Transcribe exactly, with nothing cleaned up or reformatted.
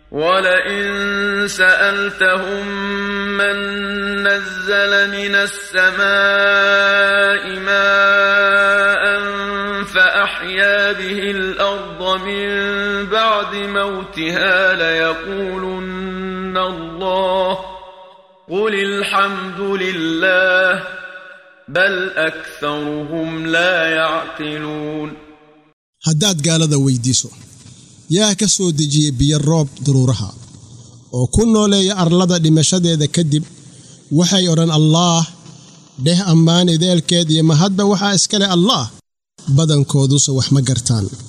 ولئن سألتهم من نزل من السماء ماء فأحيا به الأرض من بعد موتها ليقولن الله قل الحمد لله بل أكثرهم لا يعقلون. haddaad gaalada weydiiso yaa ka soo dejiyey biyo roob daruuraha oo ku nooleeya arlada dhimashadeeda kadib, waxay odhan allaah, dheh ammaan ideelkeed iyo mahadba waxaa iskale allaah, badankoodusa wax ma gartaan.